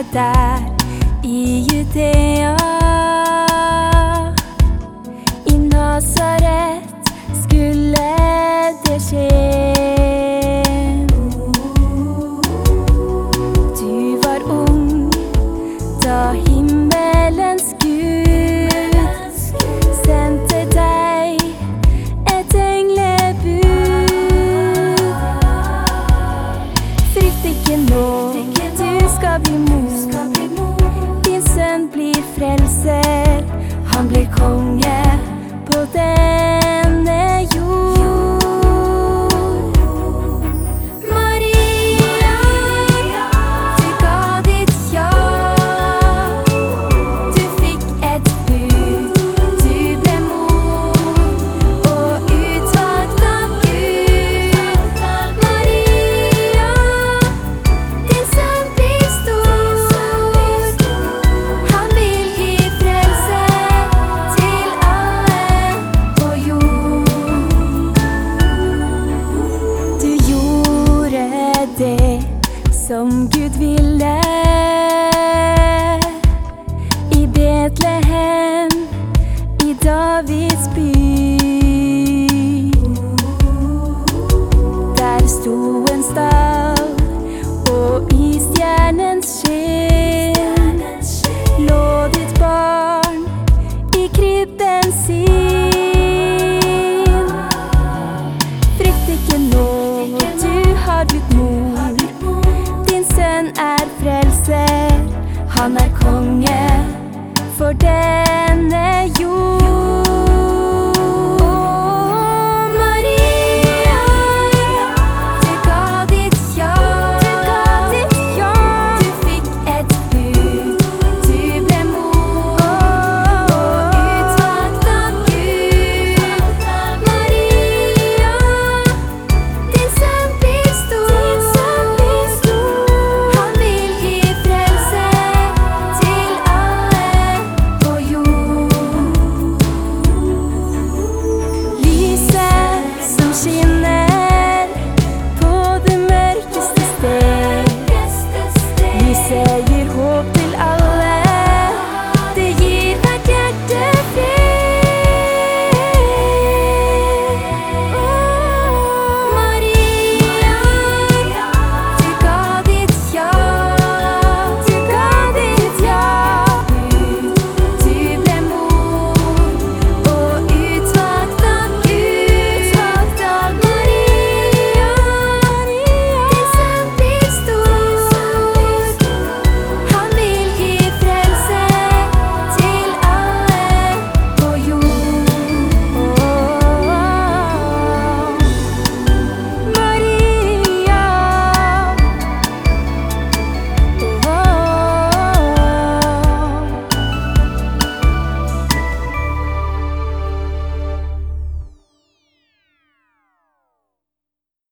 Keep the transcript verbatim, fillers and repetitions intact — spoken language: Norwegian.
der i Judea. I Nazaret skulle det skje. Du var ung da himmelens Gud sendte deg et englebud. Frykt ikke nå, du skal bli mor. Din sønn blir frelser, han blir konge på denne jord. Maria, du ga ditt ja. Du fikk et bud, du ble mor og utvalgt av Gud. Maria, din sønn blir stor. Han vil gi frelse til alle på jord. Du gjorde det som Gud ville i Betlehem, i Davids by. Der sto en stall, og i stjernens skinn lå ditt barn i krybben sin. Frykt ikke nå, du har blitt mor. Din sønn er frelser, han er konge for denne jord. Maria, du ga ditt ja. Du fikk et bud, du ble mor og utvalgt av Gud. Maria, din sønn blir stor. Han vil gi frelse til alle på jord. Lyset som skinner på det mørkeste sted. Lyset